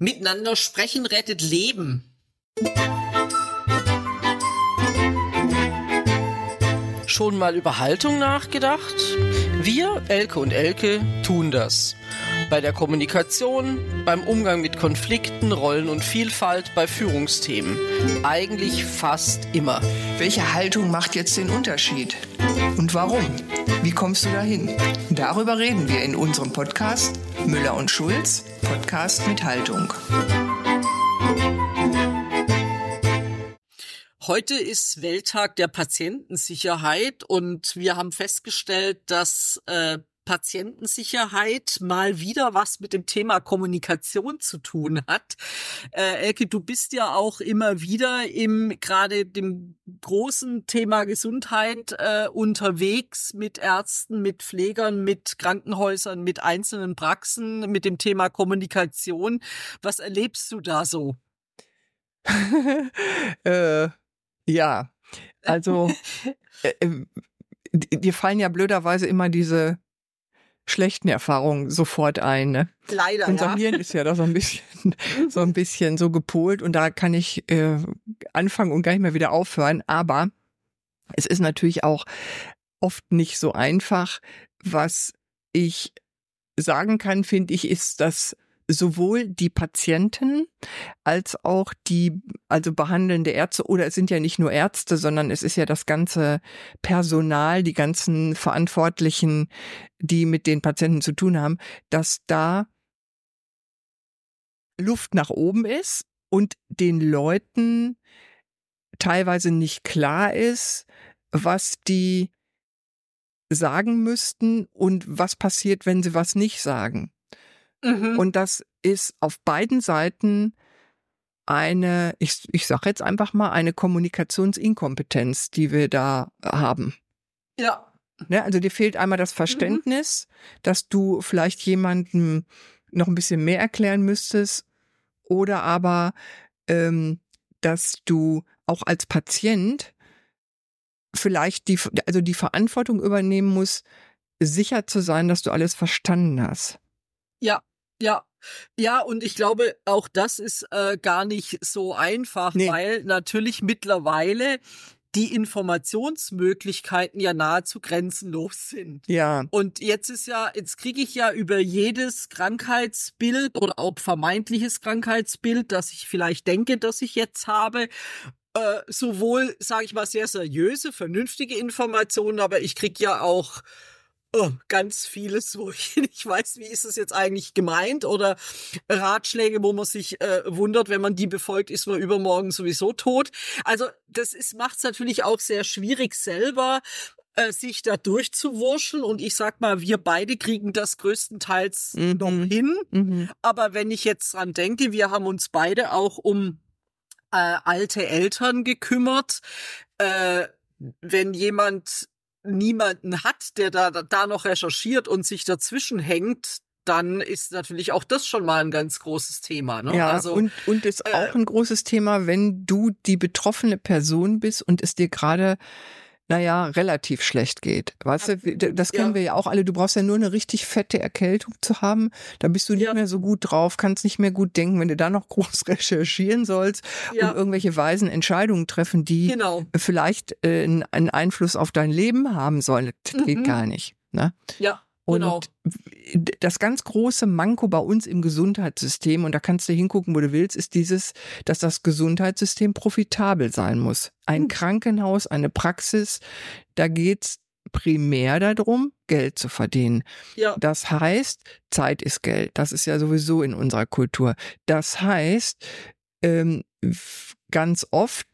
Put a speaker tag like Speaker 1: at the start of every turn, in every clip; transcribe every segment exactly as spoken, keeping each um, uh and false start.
Speaker 1: Miteinander sprechen rettet Leben.
Speaker 2: Schon mal über Haltung nachgedacht? Wir, Elke und Elke, tun das. Bei der Kommunikation, beim Umgang mit Konflikten, Rollen und Vielfalt, bei Führungsthemen. Eigentlich fast immer.
Speaker 3: Welche Haltung macht jetzt den Unterschied? Und warum? Wie kommst du dahin? Darüber reden wir in unserem Podcast Müller und Schulz, Podcast mit Haltung.
Speaker 1: Heute ist Welttag der Patientensicherheit und wir haben festgestellt, dass äh, Patientensicherheit mal wieder was mit dem Thema Kommunikation zu tun hat. Äh, Elke, du bist ja auch immer wieder im gerade dem großen Thema Gesundheit äh, unterwegs mit Ärzten, mit Pflegern, mit Krankenhäusern, mit einzelnen Praxen, mit dem Thema Kommunikation. Was erlebst du da so?
Speaker 3: äh, ja, also äh, dir fallen ja blöderweise immer diese schlechten Erfahrungen sofort ein, ne?
Speaker 1: Leider,
Speaker 3: Unser
Speaker 1: ja.
Speaker 3: Hirn ist ja da so ein bisschen, so ein bisschen so gepolt und da kann ich äh, anfangen und gar nicht mehr wieder aufhören. Aber es ist natürlich auch oft nicht so einfach. Was ich sagen kann, finde ich, ist, dass sowohl die Patienten als auch die, also behandelnde Ärzte, oder es sind ja nicht nur Ärzte, sondern es ist ja das ganze Personal, die ganzen Verantwortlichen, die mit den Patienten zu tun haben, dass da Luft nach oben ist und den Leuten teilweise nicht klar ist, was die sagen müssten und was passiert, wenn sie was nicht sagen. Mhm. Und das ist auf beiden Seiten eine, ich, ich sage jetzt einfach mal, eine Kommunikationsinkompetenz, die wir da haben.
Speaker 1: Ja.
Speaker 3: Ne, also dir fehlt einmal das Verständnis, mhm. dass du vielleicht jemandem noch ein bisschen mehr erklären müsstest oder aber, ähm, dass du auch als Patient vielleicht die, also die Verantwortung übernehmen musst, sicher zu sein, dass du alles verstanden hast.
Speaker 1: Ja. Ja, ja, und ich glaube, auch das ist äh, gar nicht so einfach, nee. Weil natürlich mittlerweile die Informationsmöglichkeiten ja nahezu grenzenlos sind.
Speaker 3: Ja.
Speaker 1: Und jetzt ist ja, jetzt kriege ich ja über jedes Krankheitsbild oder auch vermeintliches Krankheitsbild, das ich vielleicht denke, dass ich jetzt habe, äh, sowohl, sage ich mal, sehr seriöse, vernünftige Informationen, aber ich kriege ja auch Oh, ganz vieles, wo ich nicht weiß, wie ist es jetzt eigentlich gemeint, oder Ratschläge, wo man sich äh, wundert, wenn man die befolgt, ist man übermorgen sowieso tot. Also das ist macht es natürlich auch sehr schwierig selber, äh, sich da durchzuwurscheln, und ich sag mal, wir beide kriegen das größtenteils mhm. noch hin, mhm. aber wenn ich jetzt dran denke, wir haben uns beide auch um äh, alte Eltern gekümmert, äh, wenn jemand niemanden hat, der da, da noch recherchiert und sich dazwischen hängt, dann ist natürlich auch das schon mal ein ganz großes Thema. Ne?
Speaker 3: Ja,
Speaker 1: also,
Speaker 3: und, und ist
Speaker 1: äh,
Speaker 3: auch ein großes Thema, wenn du die betroffene Person bist und es dir gerade, naja, relativ schlecht geht. Weißt du, das kennen ja. wir ja auch alle. Du brauchst ja nur eine richtig fette Erkältung zu haben. Da bist du nicht ja. mehr so gut drauf, kannst nicht mehr gut denken, wenn du da noch groß recherchieren sollst ja. und irgendwelche weisen Entscheidungen treffen, die genau. vielleicht äh, einen Einfluss auf dein Leben haben sollen. Das mhm. geht gar nicht. Ne?
Speaker 1: Ja.
Speaker 3: Und
Speaker 1: genau.
Speaker 3: das ganz große Manko bei uns im Gesundheitssystem, und da kannst du hingucken, wo du willst, ist dieses, dass das Gesundheitssystem profitabel sein muss. Ein hm. Krankenhaus, eine Praxis, da geht's primär darum, Geld zu verdienen. Ja. Das heißt, Zeit ist Geld. Das ist ja sowieso in unserer Kultur. Das heißt, ähm, ganz oft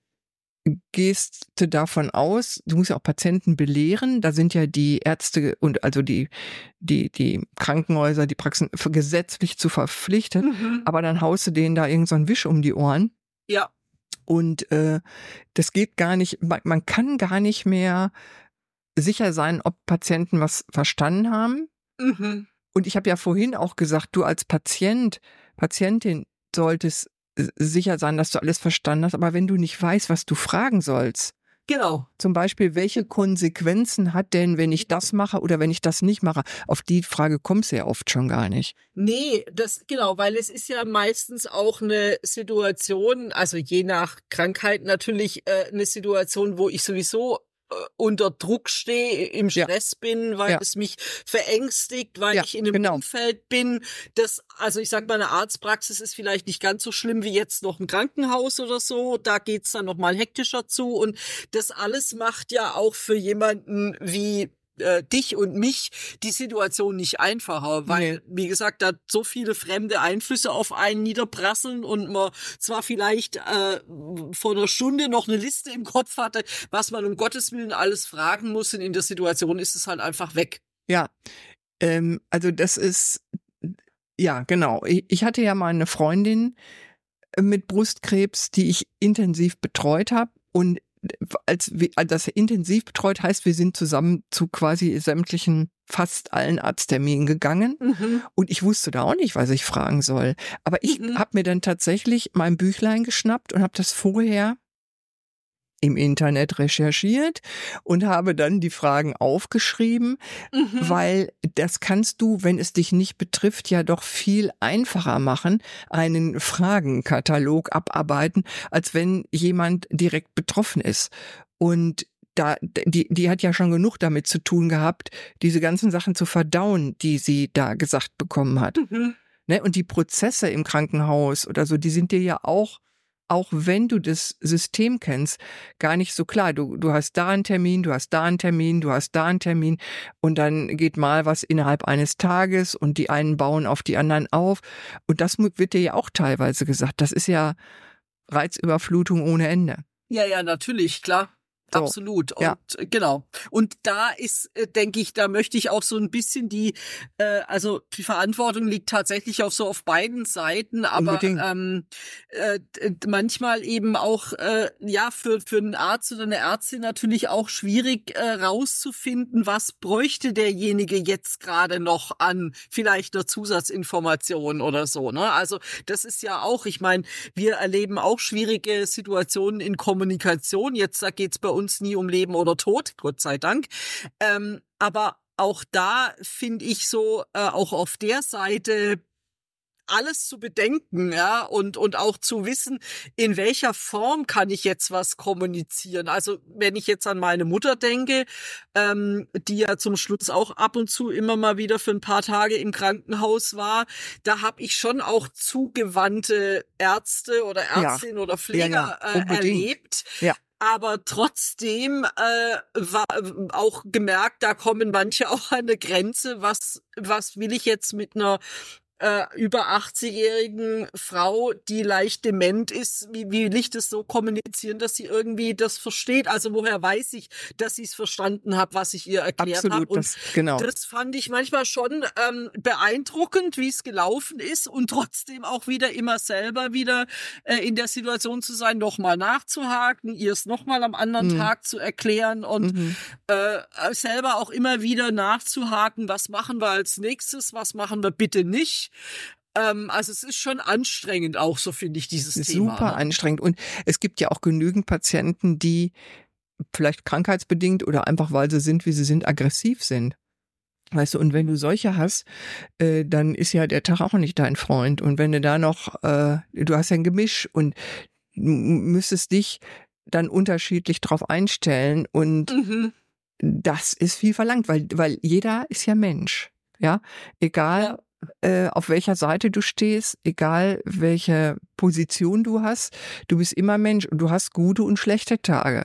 Speaker 3: gehst du davon aus, du musst ja auch Patienten belehren, da sind ja die Ärzte und also die die die Krankenhäuser, die Praxen gesetzlich zu verpflichtet, mhm. aber dann haust du denen da irgend so einen Wisch um die Ohren.
Speaker 1: Ja.
Speaker 3: Und äh, das geht gar nicht, man, man kann gar nicht mehr sicher sein, ob Patienten was verstanden haben. Mhm. Und ich habe ja vorhin auch gesagt, du als Patient, Patientin solltest sicher sein, dass du alles verstanden hast, aber wenn du nicht weißt, was du fragen sollst,
Speaker 1: Genau.
Speaker 3: Zum Beispiel, welche Konsequenzen hat denn, wenn ich das mache oder wenn ich das nicht mache? Auf die Frage kommst du ja oft schon gar nicht.
Speaker 1: Nee, das, genau, weil es ist ja meistens auch eine Situation, also je nach Krankheit natürlich äh, eine Situation, wo ich sowieso unter Druck stehe, im Stress ja. bin, weil ja. es mich verängstigt, weil ja, ich in einem genau. Umfeld bin. Das, also ich sag mal, eine Arztpraxis ist vielleicht nicht ganz so schlimm wie jetzt noch ein Krankenhaus oder so. Da geht's dann noch mal hektischer zu. Und das alles macht ja auch für jemanden wie äh, dich und mich die Situation nicht einfacher, weil, nee. wie gesagt, da so viele fremde Einflüsse auf einen niederprasseln und man zwar vielleicht äh, vor einer Stunde noch eine Liste im Kopf hatte, was man um Gottes Willen alles fragen muss, und in der Situation ist es halt einfach weg.
Speaker 3: Ja, ähm, also das ist, ja, genau. Ich, ich hatte ja mal eine Freundin mit Brustkrebs, die ich intensiv betreut habe, und als wir das intensiv betreut heißt, wir sind zusammen zu quasi sämtlichen, fast allen Arztterminen gegangen. Mhm. Und ich wusste da auch nicht, was ich fragen soll. Aber ich mhm. habe mir dann tatsächlich mein Büchlein geschnappt und habe das vorher im Internet recherchiert und habe dann die Fragen aufgeschrieben, mhm. weil das kannst du, wenn es dich nicht betrifft, ja doch viel einfacher machen, einen Fragenkatalog abarbeiten, als wenn jemand direkt betroffen ist. Und da, die, die hat ja schon genug damit zu tun gehabt, diese ganzen Sachen zu verdauen, die sie da gesagt bekommen hat. Mhm. Ne? Und die Prozesse im Krankenhaus oder so, die sind dir ja auch auch wenn du das System kennst, gar nicht so klar. Du, du hast da einen Termin, du hast da einen Termin, du hast da einen Termin, und dann geht mal was innerhalb eines Tages und die einen bauen auf die anderen auf. Und das wird dir ja auch teilweise gesagt. Das ist ja Reizüberflutung ohne Ende.
Speaker 1: Ja, ja, natürlich, klar. So. Absolut. Und ja. genau. Und da ist, denke ich, da möchte ich auch so ein bisschen die, äh, also die Verantwortung liegt tatsächlich auch so auf beiden Seiten, aber ähm, äh, manchmal eben auch äh, ja für für einen Arzt oder eine Ärztin natürlich auch schwierig äh, rauszufinden, was bräuchte derjenige jetzt gerade noch an vielleicht einer Zusatzinformation oder so. Ne? Also das ist ja auch, ich meine, wir erleben auch schwierige Situationen in Kommunikation. Jetzt da geht's bei uns uns nie um Leben oder Tod, Gott sei Dank. Ähm, aber auch da finde ich so, äh, auch auf der Seite alles zu bedenken, ja, und, und auch zu wissen, in welcher Form kann ich jetzt was kommunizieren. Also, wenn ich jetzt an meine Mutter denke, ähm, die ja zum Schluss auch ab und zu immer mal wieder für ein paar Tage im Krankenhaus war, da habe ich schon auch zugewandte Ärzte oder Ärztinnen ja. oder Pfleger ja, ja. Äh, erlebt. Ja. Aber trotzdem äh, war auch gemerkt, da kommen manche auch an eine Grenze. Was, was will ich jetzt mit einer äh, über achtzig-jährigen Frau, die leicht dement ist, wie, wie will ich das so kommunizieren, dass sie irgendwie das versteht? Also woher weiß ich, dass sie es verstanden hat, was ich ihr erklärt habe? Und
Speaker 3: das, genau.
Speaker 1: das fand ich manchmal schon ähm, beeindruckend, wie es gelaufen ist, und trotzdem auch wieder immer selber wieder äh, in der Situation zu sein, nochmal nachzuhaken, ihr es nochmal am anderen mhm. Tag zu erklären und mhm. äh, selber auch immer wieder nachzuhaken, was machen wir als nächstes, was machen wir bitte nicht. Ähm, also es ist schon anstrengend auch, so finde ich, dieses Thema.
Speaker 3: Super ne? anstrengend. Und es gibt ja auch genügend Patienten, die vielleicht krankheitsbedingt oder einfach, weil sie sind, wie sie sind, aggressiv sind. Weißt du, und wenn du solche hast, äh, dann ist ja der Tag auch nicht dein Freund. Und wenn du da noch, äh, du hast ja ein Gemisch und müsstest dich dann unterschiedlich drauf einstellen, und mhm. das ist viel verlangt, weil, weil jeder ist ja Mensch. Ja, egal ja. Äh, auf welcher Seite du stehst, egal welche Position du hast, du bist immer Mensch und du hast gute und schlechte Tage.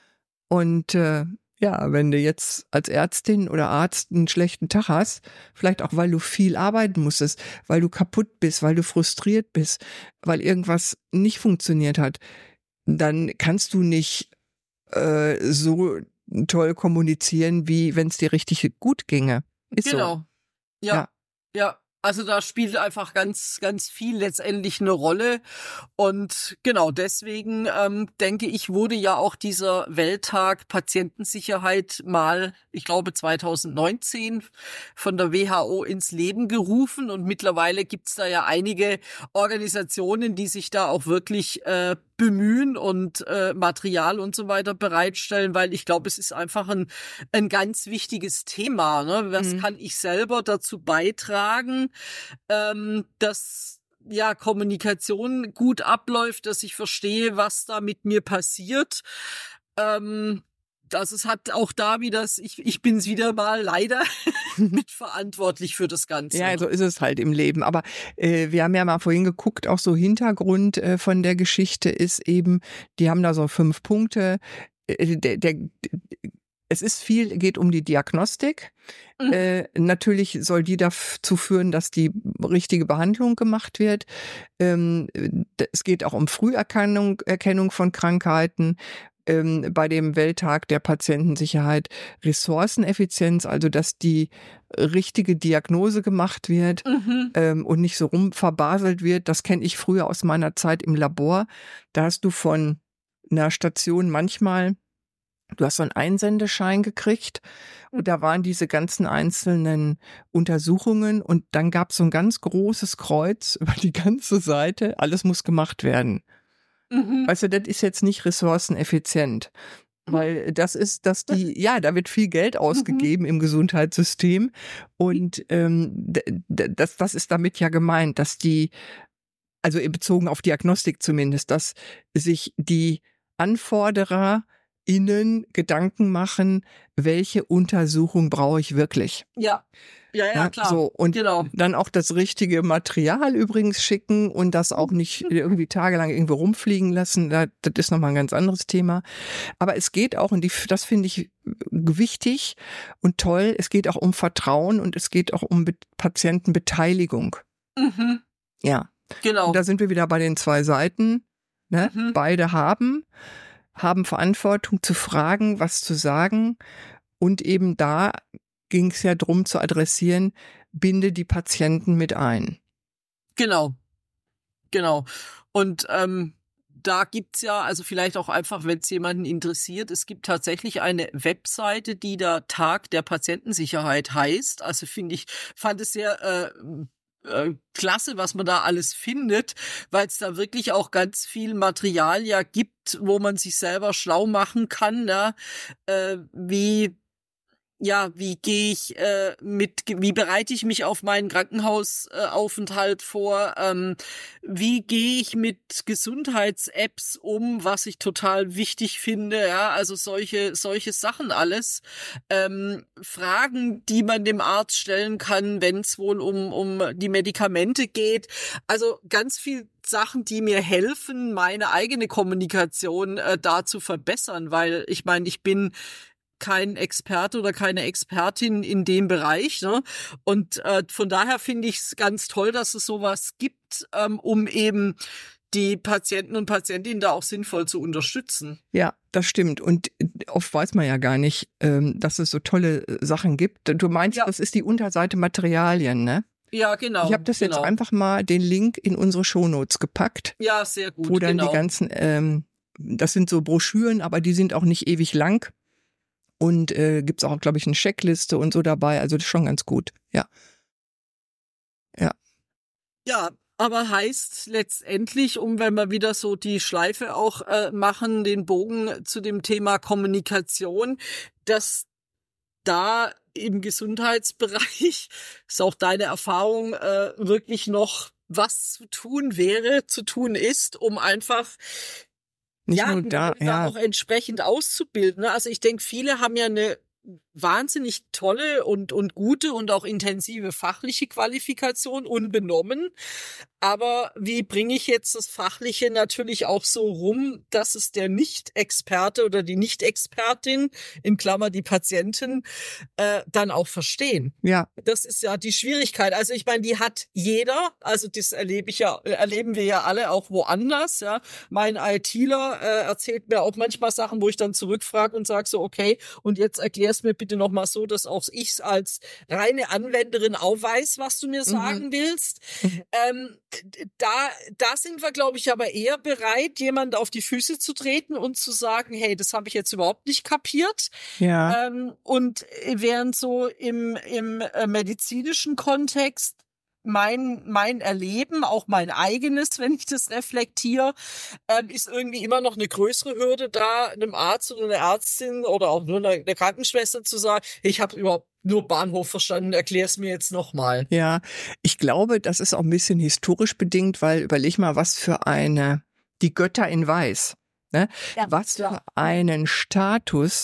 Speaker 3: Und äh, ja, wenn du jetzt als Ärztin oder Arzt einen schlechten Tag hast, vielleicht auch, weil du viel arbeiten musstest, weil du kaputt bist, weil du frustriert bist, weil irgendwas nicht funktioniert hat, dann kannst du nicht äh, so toll kommunizieren, wie wenn es dir richtig gut ginge. Ist
Speaker 1: genau.
Speaker 3: So.
Speaker 1: Ja, ja, ja, also da spielt einfach ganz, ganz viel letztendlich eine Rolle. Und genau deswegen ähm, denke ich, wurde ja auch dieser Welttag Patientensicherheit mal, ich glaube zweitausendneunzehn, von der W H O ins Leben gerufen. Und mittlerweile gibt's da ja einige Organisationen, die sich da auch wirklich äh, bemühen und äh, Material und so weiter bereitstellen, weil ich glaube, es ist einfach ein, ein ganz wichtiges Thema. Ne? Was
Speaker 3: Mhm.
Speaker 1: kann ich selber dazu beitragen, ähm, dass ja Kommunikation gut abläuft, dass ich verstehe, was da mit mir passiert. Ähm, Das es hat auch da wieder, ich, ich bin's wieder mal leider mitverantwortlich für das Ganze.
Speaker 3: Ja, so ist es halt im Leben. Aber äh, wir haben ja mal vorhin geguckt, auch so Hintergrund äh, von der Geschichte ist eben, die haben da so fünf Punkte. Äh, der, der, es ist viel, geht um die Diagnostik. Mhm. Äh, natürlich soll die dazu führen, dass die richtige Behandlung gemacht wird. Ähm, es geht auch um Früherkennung Erkennung von Krankheiten. Bei dem Welttag der Patientensicherheit Ressourceneffizienz, also dass die richtige Diagnose gemacht wird mhm. ähm, und nicht so rumverbaselt wird. Das kenne ich früher aus meiner Zeit im Labor. Da hast du von einer Station manchmal, du hast so einen Einsendeschein gekriegt und da waren diese ganzen einzelnen Untersuchungen und dann gab es so ein ganz großes Kreuz über die ganze Seite. Alles muss gemacht werden. Mhm. Weißt du, das ist jetzt nicht ressourceneffizient, weil das ist, dass die, ja, da wird viel Geld ausgegeben mhm. im Gesundheitssystem und ähm, das, das ist damit ja gemeint, dass die, also bezogen auf Diagnostik zumindest, dass sich die Anforderer innen Gedanken machen, welche Untersuchung brauche ich wirklich.
Speaker 1: Ja. Ja, ja, ja, klar.
Speaker 3: So, und
Speaker 1: genau.
Speaker 3: dann auch das richtige Material übrigens schicken und das auch nicht irgendwie tagelang irgendwo rumfliegen lassen. Das, das ist nochmal ein ganz anderes Thema. Aber es geht auch, und die, das finde ich wichtig und toll, es geht auch um Vertrauen und es geht auch um Be- Patientenbeteiligung. Mhm. Ja.
Speaker 1: Genau.
Speaker 3: Und da sind wir wieder bei den zwei Seiten. Ne? Mhm. Beide haben, haben Verantwortung zu fragen, was zu sagen und eben da ging es ja darum zu adressieren, binde die Patienten mit ein.
Speaker 1: Genau, genau. Und ähm, da gibt's ja, also vielleicht auch einfach, wenn es jemanden interessiert, es gibt tatsächlich eine Webseite, die da Tag der Patientensicherheit heißt. Also finde ich, fand es sehr äh, äh, klasse, was man da alles findet, weil es da wirklich auch ganz viel Material ja gibt, wo man sich selber schlau machen kann, ne? äh, wie Ja, wie gehe ich äh, mit, wie bereite ich mich auf meinen Krankenhausaufenthalt äh, vor? Ähm, wie gehe ich mit Gesundheits-Apps um, was ich total wichtig finde? Ja, also solche solche Sachen alles. Ähm, Fragen, die man dem Arzt stellen kann, wenn es wohl um um die Medikamente geht. Also ganz viel Sachen, die mir helfen, meine eigene Kommunikation äh, da zu verbessern, weil ich meine, ich bin kein Experte oder keine Expertin in dem Bereich, ne? Und äh, von daher finde ich es ganz toll, dass es sowas gibt, ähm, um eben die Patienten und Patientinnen da auch sinnvoll zu unterstützen.
Speaker 3: Ja, das stimmt. Und oft weiß man ja gar nicht, ähm, dass es so tolle Sachen gibt. Du meinst, ja. Das ist die Unterseite Materialien, ne?
Speaker 1: Ja, genau.
Speaker 3: Ich habe das
Speaker 1: genau.
Speaker 3: jetzt einfach mal den Link in unsere Shownotes gepackt.
Speaker 1: Ja, sehr gut.
Speaker 3: Wo dann
Speaker 1: genau.
Speaker 3: die ganzen, ähm, das sind so Broschüren, aber die sind auch nicht ewig lang. Und äh, gibt's auch, glaube ich, eine Checkliste und so dabei. Also das ist schon ganz gut. Ja. Ja.
Speaker 1: Ja, aber heißt letztendlich, um wenn wir wieder so die Schleife auch äh, machen, den Bogen zu dem Thema Kommunikation, dass da im Gesundheitsbereich, ist auch deine Erfahrung, äh, wirklich noch was zu tun wäre, zu tun ist, um einfach
Speaker 3: Nicht
Speaker 1: ja,
Speaker 3: nur da,
Speaker 1: da
Speaker 3: ja.
Speaker 1: auch entsprechend auszubilden. Also ich denke, viele haben ja eine wahnsinnig tolle und und gute und auch intensive fachliche Qualifikation unbenommen. Aber wie bringe ich jetzt das Fachliche natürlich auch so rum, dass es der Nicht-Experte oder die Nicht-Expertin, in Klammer die Patientin, äh, dann auch verstehen?
Speaker 3: Ja.
Speaker 1: Das ist ja die Schwierigkeit. Also ich meine, die hat jeder. Also das erlebe ich ja, erleben wir ja alle auch woanders. Ja, mein ITler äh, erzählt mir auch manchmal Sachen, wo ich dann zurückfrage und sage so, okay, und jetzt erklär's mir bitte noch mal so, dass auch ich als reine Anwenderin auch weiß, was du mir sagen mhm. willst. Mhm. Ähm, Da, da sind wir, glaube ich, aber eher bereit, jemand auf die Füße zu treten und zu sagen, hey, das habe ich jetzt überhaupt nicht kapiert.
Speaker 3: Ja.
Speaker 1: Ähm, und während so im, im medizinischen Kontext mein, mein Erleben, auch mein eigenes, wenn ich das reflektiere, ähm, ist irgendwie immer noch eine größere Hürde da, einem Arzt oder einer Ärztin oder auch nur einer, einer Krankenschwester zu sagen, ich habe überhaupt nur Bahnhof verstanden, erklär's mir jetzt nochmal.
Speaker 3: Ja, ich glaube, das ist auch ein bisschen historisch bedingt, weil überleg mal, was für eine, die Götter in Weiß, ne?
Speaker 1: Ja,
Speaker 3: was
Speaker 1: klar.
Speaker 3: für einen Status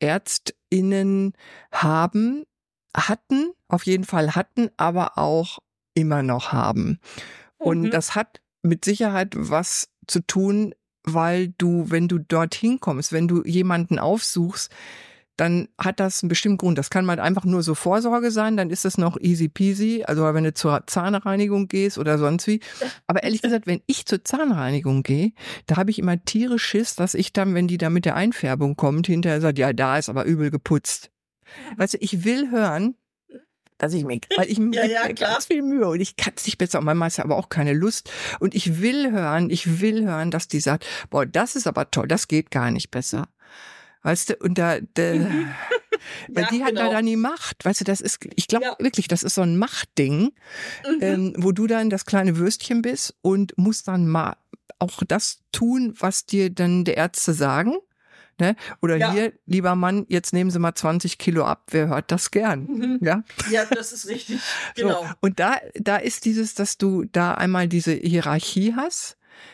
Speaker 3: ÄrztInnen haben, hatten, auf jeden Fall hatten, aber auch immer noch haben. Und
Speaker 1: Mhm.
Speaker 3: das hat mit Sicherheit was zu tun, weil du, wenn du dorthin kommst, wenn du jemanden aufsuchst, dann hat das einen bestimmten Grund. Das kann mal einfach nur so Vorsorge sein, dann ist das noch easy peasy, also wenn du zur Zahnreinigung gehst oder sonst wie. Aber ehrlich gesagt, wenn ich zur Zahnreinigung gehe, da habe ich immer tierisch Schiss, dass ich dann, wenn die da mit der Einfärbung kommt, hinterher sagt, ja, da ist aber übel geputzt. Weißt du, ich will hören, dass ich mir, weil ich
Speaker 1: Ja,
Speaker 3: mir
Speaker 1: ja, klar.
Speaker 3: ganz viel Mühe und ich kann es nicht besser, und manchmal ist ja aber auch keine Lust und ich will hören, ich will hören, dass die sagt, boah, das ist aber toll, das geht gar nicht besser. Weißt du, und da, da weil
Speaker 1: Ja,
Speaker 3: die hat
Speaker 1: genau.
Speaker 3: da dann die Macht, weißt du, das ist, ich glaube
Speaker 1: Ja.
Speaker 3: wirklich, das ist so ein Machtding,
Speaker 1: Mhm.
Speaker 3: ähm, wo du dann das kleine Würstchen bist und musst dann mal auch das tun, was dir dann die Ärzte sagen. Ne? Oder
Speaker 1: Ja.
Speaker 3: hier, lieber Mann, jetzt nehmen Sie mal zwanzig Kilo ab, wer hört das gern?
Speaker 1: Mhm.
Speaker 3: Ja?
Speaker 1: Ja, das ist richtig. Genau.
Speaker 3: So. Und da, da ist dieses, dass du da einmal diese Hierarchie hast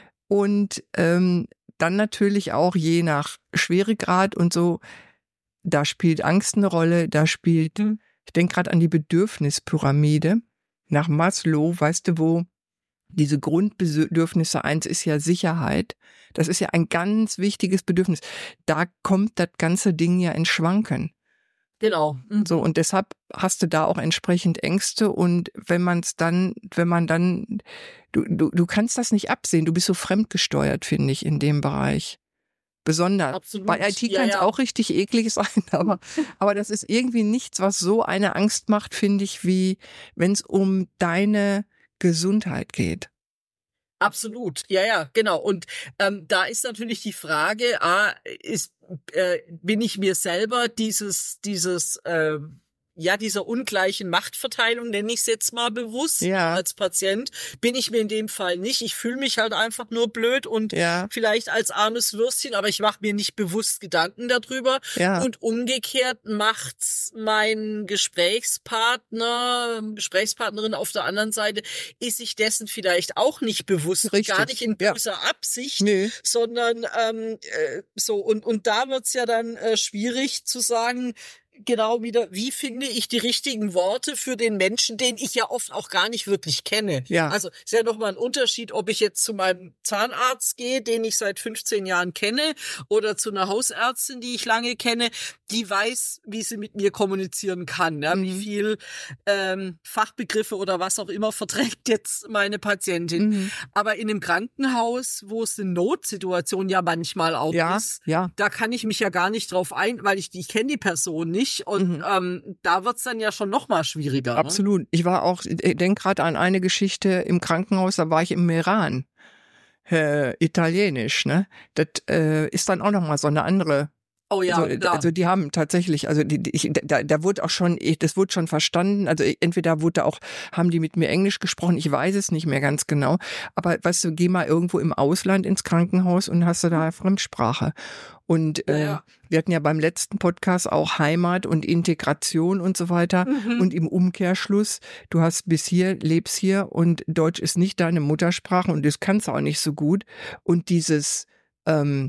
Speaker 3: und ähm, dann natürlich auch je nach Schweregrad und so, da spielt Angst eine Rolle, da spielt,
Speaker 1: Mhm.
Speaker 3: ich denke gerade an die Bedürfnispyramide nach Maslow, weißt du wo, diese Grundbedürfnisse, eins ist ja Sicherheit, das ist ja ein ganz wichtiges Bedürfnis, da kommt das ganze Ding ja ins Schwanken.
Speaker 1: Genau. Mhm.
Speaker 3: So, und deshalb hast du da auch entsprechend Ängste und wenn man es dann, wenn man dann, du, du, du kannst das nicht absehen, du bist so fremdgesteuert, finde ich, in dem Bereich. Besonders.
Speaker 1: Absolut.
Speaker 3: Bei I T
Speaker 1: Ja,
Speaker 3: kann es
Speaker 1: ja.
Speaker 3: auch richtig eklig sein, aber, aber das ist irgendwie nichts, was so eine Angst macht, finde ich, wie wenn es um deine Gesundheit geht.
Speaker 1: Absolut, ja, ja, genau. Und ähm, da ist natürlich die Frage, ah, ist, äh, bin ich mir selber dieses, dieses, äh, ja, dieser ungleichen Machtverteilung, nenne ich es jetzt mal bewusst,
Speaker 3: Ja.
Speaker 1: als Patient, bin ich mir in dem Fall nicht. Ich fühle mich halt einfach nur blöd und
Speaker 3: Ja.
Speaker 1: vielleicht als armes Würstchen, aber ich mache mir nicht bewusst Gedanken darüber.
Speaker 3: Ja.
Speaker 1: Und umgekehrt macht's mein Gesprächspartner, Gesprächspartnerin auf der anderen Seite, ist sich dessen vielleicht auch nicht bewusst,
Speaker 3: Richtig.
Speaker 1: gar nicht in
Speaker 3: Ja.
Speaker 1: böser Absicht,
Speaker 3: Nö.
Speaker 1: sondern ähm, äh, so und und da wird's ja dann äh, schwierig zu sagen, genau wieder, wie finde ich die richtigen Worte für den Menschen, den ich ja oft auch gar nicht wirklich kenne.
Speaker 3: Ja.
Speaker 1: Also ist ja nochmal ein Unterschied, ob ich jetzt zu meinem Zahnarzt gehe, den ich seit fünfzehn Jahren kenne, oder zu einer Hausärztin, die ich lange kenne, die weiß, wie sie mit mir kommunizieren kann. Ja? Wie
Speaker 3: Mhm.
Speaker 1: viel ähm, Fachbegriffe oder was auch immer verträgt jetzt meine Patientin.
Speaker 3: Mhm.
Speaker 1: Aber in einem Krankenhaus, wo es eine Notsituation ja manchmal auch
Speaker 3: Ja,
Speaker 1: ist,
Speaker 3: ja.
Speaker 1: da kann ich mich ja gar nicht drauf ein, weil ich die, ich kenne die Person nicht und
Speaker 3: Mhm.
Speaker 1: ähm, da wird's dann ja schon noch mal schwieriger.
Speaker 3: Absolut. Ich war auch, ich denke gerade an eine Geschichte im Krankenhaus, da war ich im Iran. Äh, Italienisch, ne? Das äh, ist dann auch nochmal so eine andere.
Speaker 1: Ne? Oh ja,
Speaker 3: also,
Speaker 1: klar.
Speaker 3: also die haben tatsächlich, also die, die, ich, da, da wurde auch schon, ich, das wurde schon verstanden. Also entweder wurde auch, haben die mit mir Englisch gesprochen, ich weiß es nicht mehr ganz genau. Aber weißt du, geh mal irgendwo im Ausland ins Krankenhaus und hast du da Fremdsprache. Und
Speaker 1: Ja,
Speaker 3: äh,
Speaker 1: ja.
Speaker 3: wir hatten ja beim letzten Podcast auch Heimat und Integration und so weiter.
Speaker 1: Mhm.
Speaker 3: Und im Umkehrschluss, du hast bis hier, lebst hier und Deutsch ist nicht deine Muttersprache und das kannst du auch nicht so gut. Und dieses ähm,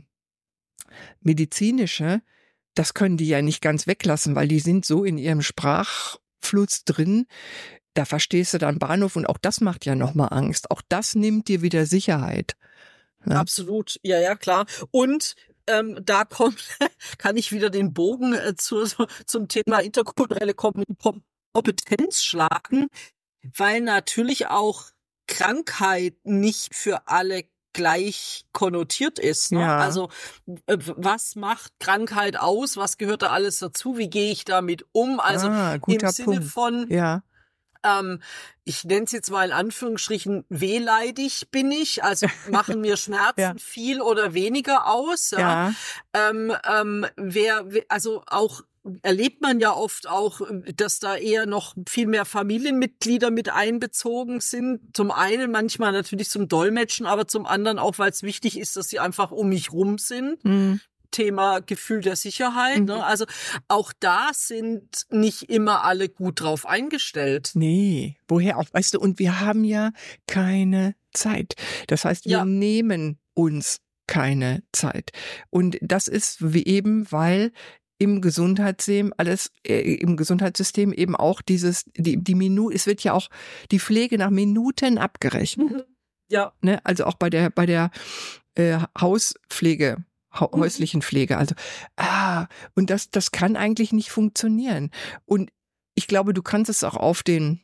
Speaker 3: medizinische, das können die ja nicht ganz weglassen, weil die sind so in ihrem Sprachfluss drin, da verstehst du dann Bahnhof und auch das macht ja nochmal Angst. Auch das nimmt dir wieder Sicherheit. Ja.
Speaker 1: Absolut, ja, ja, klar. Und ähm, da kommt, kann ich wieder den Bogen äh, zu, zum Thema interkulturelle Kom Kom Kompetenz schlagen, weil natürlich auch Krankheit nicht für alle gleich konnotiert ist. Ne?
Speaker 3: Ja.
Speaker 1: Also äh, was macht Krankheit aus? Was gehört da alles dazu? Wie gehe ich damit um? Also
Speaker 3: ah, guter
Speaker 1: im Sinne
Speaker 3: Punkt.
Speaker 1: von,
Speaker 3: Ja.
Speaker 1: ähm, ich nenne es jetzt mal in Anführungsstrichen, wehleidig bin ich, also machen mir Schmerzen
Speaker 3: Ja.
Speaker 1: viel oder weniger aus. Ja.
Speaker 3: Ja.
Speaker 1: Ähm, ähm, wer, wer- also auch erlebt man ja oft auch, dass da eher noch viel mehr Familienmitglieder mit einbezogen sind. Zum einen manchmal natürlich zum Dolmetschen, aber zum anderen auch, weil es wichtig ist, dass sie einfach um mich rum sind. Mhm. Thema Gefühl der Sicherheit. Mhm. Ne? Also auch da sind nicht immer alle gut drauf eingestellt.
Speaker 3: Nee, woher auch, weißt du, und wir haben ja keine Zeit. Das heißt, wir ja. nehmen uns keine Zeit. Und das ist wie eben, weil im Gesundheitssystem alles, äh, im Gesundheitssystem eben auch dieses, die, die Minute, es wird ja auch die Pflege nach Minuten abgerechnet. Mhm.
Speaker 1: Ja.
Speaker 3: Ne? Also auch bei der, bei der äh, Hauspflege, ha- mhm. häuslichen Pflege. Also, ah, und das, das kann eigentlich nicht funktionieren. Und ich glaube, du kannst es auch auf den,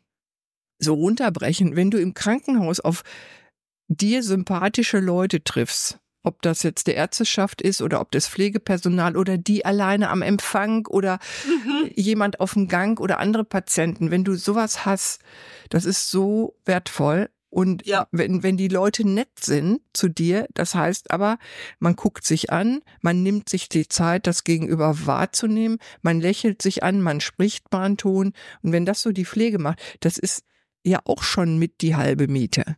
Speaker 3: so runterbrechen, wenn du im Krankenhaus auf dir sympathische Leute triffst, ob das jetzt der Ärzteschaft ist oder ob das Pflegepersonal oder die alleine am Empfang oder mhm. jemand auf dem Gang oder andere Patienten. Wenn du sowas hast, das ist so wertvoll. Und ja. wenn, wenn die Leute nett sind zu dir, das heißt aber, man guckt sich an, man nimmt sich die Zeit, das Gegenüber wahrzunehmen, man lächelt sich an, man spricht mal einen Ton. Und wenn das so die Pflege macht, das ist ja auch schon mit die halbe Miete.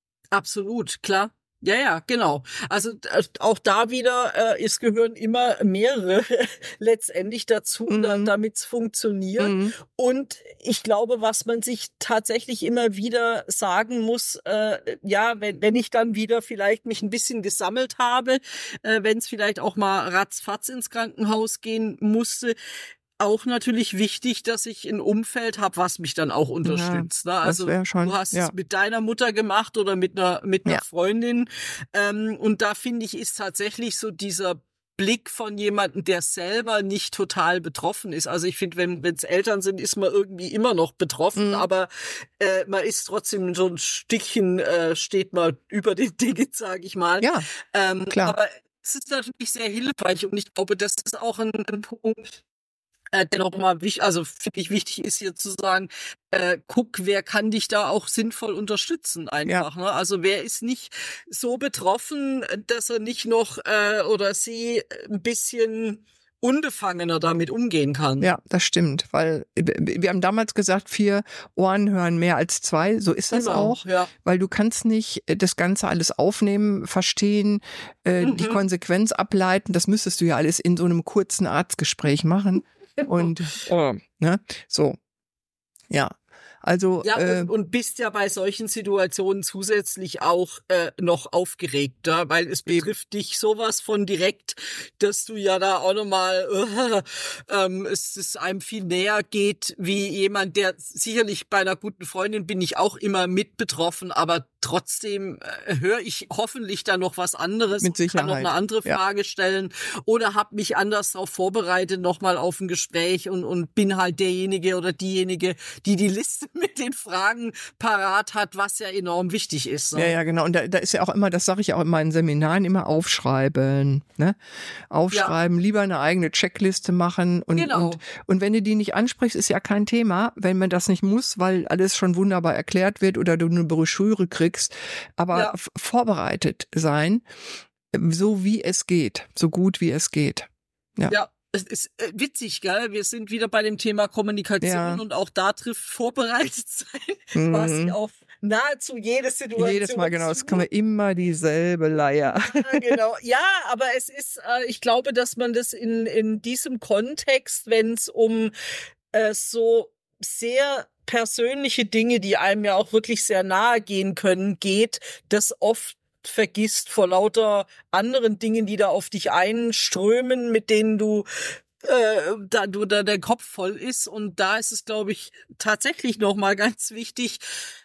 Speaker 1: Absolut, klar. Ja, ja, genau. Also äh, auch da wieder, äh, es gehören immer mehrere letztendlich dazu, mhm. damit es funktioniert. Mhm. Und ich glaube, was man sich tatsächlich immer wieder sagen muss, äh, ja, wenn, wenn ich dann wieder vielleicht mich ein bisschen gesammelt habe, äh, wenn es vielleicht auch mal ratzfatz ins Krankenhaus gehen musste, auch natürlich wichtig, dass ich ein Umfeld habe, was mich dann auch unterstützt. Ja, ne? Also
Speaker 3: schon,
Speaker 1: du hast
Speaker 3: ja.
Speaker 1: es mit deiner Mutter gemacht oder mit einer mit einer
Speaker 3: ja.
Speaker 1: Freundin. Ähm, und da finde ich, ist tatsächlich so dieser Blick von jemandem, der selber nicht total betroffen ist. Also ich finde, wenn es Eltern sind, ist man irgendwie immer noch betroffen, mhm. aber äh, man ist trotzdem so ein Stückchen, äh, steht man über den Dingen, sage ich mal.
Speaker 3: Ja,
Speaker 1: ähm,
Speaker 3: klar.
Speaker 1: Aber es ist natürlich sehr hilfreich und ich glaube, das ist auch ein, ein Punkt, Äh, der nochmal wichtig, also finde ich wichtig ist hier zu sagen, äh, guck, wer kann dich da auch sinnvoll unterstützen einfach. Ja. Ne? Also wer ist nicht so betroffen, dass er nicht noch äh, oder sie ein bisschen unbefangener damit umgehen kann.
Speaker 3: Ja, das stimmt, weil wir haben damals gesagt, vier Ohren hören mehr als zwei, so ist das
Speaker 1: genau,
Speaker 3: auch,
Speaker 1: ja.
Speaker 3: weil du kannst nicht das Ganze alles aufnehmen, verstehen, äh, mhm. die Konsequenz ableiten, das müsstest du ja alles in so einem kurzen Arztgespräch machen. Und oh, ne, so, ja, also
Speaker 1: ja
Speaker 3: äh,
Speaker 1: und, und bist ja bei solchen Situationen zusätzlich auch äh, noch aufgeregter, weil es betrifft dich sowas von direkt, dass du ja da auch nochmal äh, ähm, es, es einem viel näher geht wie jemand, der sicherlich bei einer guten Freundin bin ich auch immer mit betroffen, aber trotzdem äh, höre ich hoffentlich da noch was anderes,
Speaker 3: mit Sicherheit.
Speaker 1: Kann noch eine andere Frage ja. stellen oder habe mich anders darauf vorbereitet, nochmal auf ein Gespräch und, und bin halt derjenige oder diejenige, die die Liste mit den Fragen parat hat, was ja enorm wichtig ist. Ne?
Speaker 3: Ja, ja, genau. Und da, da ist ja auch immer, das sage ich auch in meinen Seminaren, immer aufschreiben. Ne? Aufschreiben, ja. lieber eine eigene Checkliste machen. Und,
Speaker 1: genau.
Speaker 3: und, und wenn du die nicht ansprichst, ist ja kein Thema, wenn man das nicht muss, weil alles schon wunderbar erklärt wird oder du eine Broschüre kriegst. Aber ja. f- vorbereitet sein, so wie es geht, so gut wie es geht. Ja.
Speaker 1: ja. Es ist witzig, gell? Wir sind wieder bei dem Thema Kommunikation ja. und auch da trifft vorbereitet sein, mhm. quasi auf nahezu jede Situation.
Speaker 3: Jedes Mal, genau. Es kommen immer dieselbe Leier.
Speaker 1: Ja, genau. Ja, aber es ist, äh, ich glaube, dass man das in, in diesem Kontext, wenn es um äh, so sehr persönliche Dinge, die einem ja auch wirklich sehr nahe gehen können, geht, das oft vergisst vor lauter anderen Dingen, die da auf dich einströmen, mit denen du äh, da du da der Kopf voll ist. Und da ist es, glaube ich, tatsächlich nochmal ganz wichtig,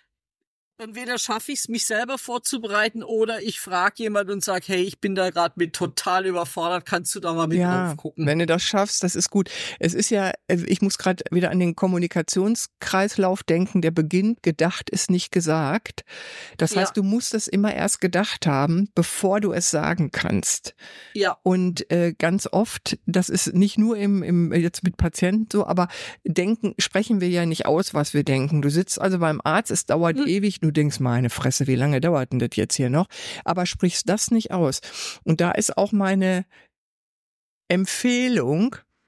Speaker 1: entweder schaffe ich es, mich selber vorzubereiten oder ich frage jemanden und sage, hey, ich bin da gerade mit total überfordert, kannst du da mal mit
Speaker 3: ja,
Speaker 1: drauf gucken?
Speaker 3: Wenn du das schaffst, das ist gut. Es ist ja, ich muss gerade wieder an den Kommunikationskreislauf denken, der beginnt, gedacht ist nicht gesagt. Das heißt, ja. du musst es immer erst gedacht haben, bevor du es sagen kannst.
Speaker 1: Ja.
Speaker 3: Und äh, ganz oft, das ist nicht nur im, im jetzt mit Patienten so, aber denken, sprechen wir ja nicht aus, was wir denken. Du sitzt also beim Arzt, es dauert hm. ewig, du denkst, meine Fresse, wie lange dauert denn das jetzt hier noch? Aber sprichst das nicht aus. Und da ist auch meine Empfehlung,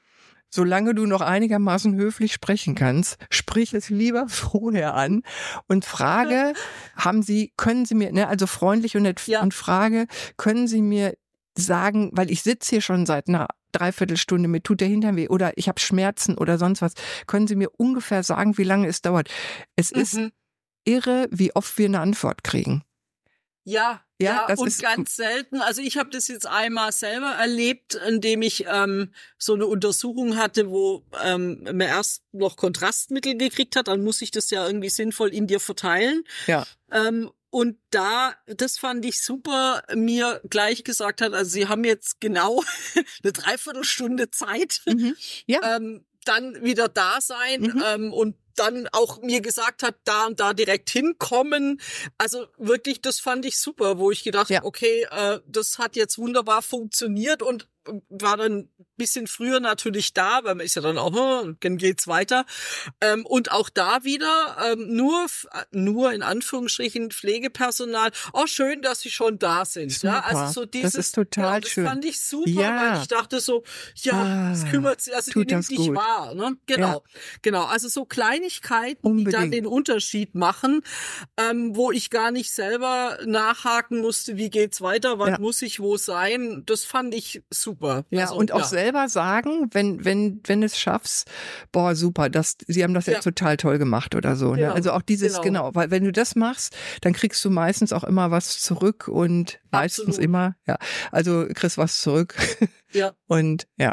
Speaker 3: solange du noch einigermaßen höflich sprechen kannst, sprich es lieber vorher an und frage, haben Sie, können Sie mir, ne, also freundlich und nett, ja. und frage, können Sie mir sagen, weil ich sitze hier schon seit einer Dreiviertelstunde, mir tut der Hintern weh oder ich habe Schmerzen oder sonst was, können Sie mir ungefähr sagen, wie lange es dauert? Es mhm. ist irre, wie oft wir eine Antwort kriegen.
Speaker 1: Ja, ja, ja
Speaker 3: das
Speaker 1: und
Speaker 3: ist
Speaker 1: ganz selten. Also ich habe das jetzt einmal selber erlebt, indem ich ähm, so eine Untersuchung hatte, wo ähm, man erst noch Kontrastmittel gekriegt hat, dann muss ich das ja irgendwie sinnvoll in dir verteilen.
Speaker 3: Ja.
Speaker 1: Ähm, und da, das fand ich super, mir gleich gesagt hat, also Sie haben jetzt genau eine Dreiviertelstunde Zeit,
Speaker 3: mhm. ja.
Speaker 1: ähm, dann wieder da sein
Speaker 3: mhm.
Speaker 1: ähm, und dann auch mir gesagt hat, da und da direkt hinkommen. Also wirklich, das fand ich super, wo ich gedacht,
Speaker 3: ja.
Speaker 1: okay, äh, das hat jetzt wunderbar funktioniert und war dann ein bisschen früher natürlich da, weil man ist ja dann auch, hm, dann geht's weiter. Ähm, und auch da wieder ähm, nur, nur in Anführungsstrichen Pflegepersonal. Oh, schön, dass Sie schon da sind.
Speaker 3: Super.
Speaker 1: Ja, also so dieses,
Speaker 3: das ist total
Speaker 1: ja, das
Speaker 3: schön.
Speaker 1: Das fand ich super,
Speaker 3: ja.
Speaker 1: weil ich dachte so, ja, ah, es kümmert sich, also die nimmt dich wahr. Ne? Genau, ja. genau. Also so Kleinigkeiten, Unbedingt. die dann den Unterschied machen, ähm, wo ich gar nicht selber nachhaken musste, wie geht's weiter, wann ja. muss ich wo sein. Das fand ich super.
Speaker 3: Ja,
Speaker 1: also,
Speaker 3: und auch
Speaker 1: ja.
Speaker 3: selber sagen, wenn wenn wenn es schaffst, boah, super, das, Sie haben das ja. jetzt total toll gemacht oder so. Ne? Ja, also auch dieses, genau. genau, weil wenn du das machst, dann kriegst du meistens auch immer was zurück und Absolut. meistens immer, ja, also kriegst was zurück.
Speaker 1: Ja.
Speaker 3: Und ja.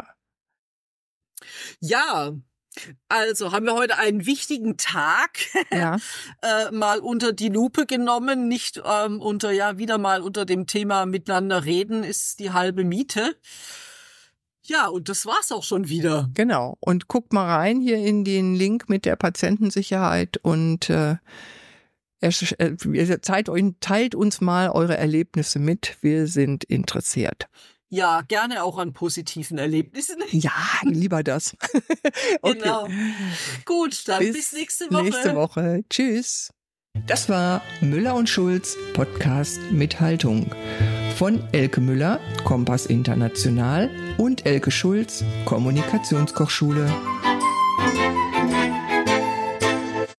Speaker 1: Ja, also haben wir heute einen wichtigen Tag
Speaker 3: ja.
Speaker 1: äh, mal unter die Lupe genommen, nicht ähm, unter, ja, wieder mal unter dem Thema miteinander reden ist die halbe Miete. Ja, und das war's auch schon wieder.
Speaker 3: Genau. Und guckt mal rein hier in den Link mit der Patientensicherheit und äh, ihr teilt, teilt uns mal eure Erlebnisse mit. Wir sind interessiert.
Speaker 1: Ja, gerne auch an positiven Erlebnissen.
Speaker 3: Ja, lieber das.
Speaker 1: Okay. Genau. Gut, dann bis, bis nächste Woche.
Speaker 3: Nächste Woche. Tschüss. Das war Müller und Schulz Podcast mit Haltung. Von Elke Müller, Kompass International und Elke Schulz, Kommunikationskochschule.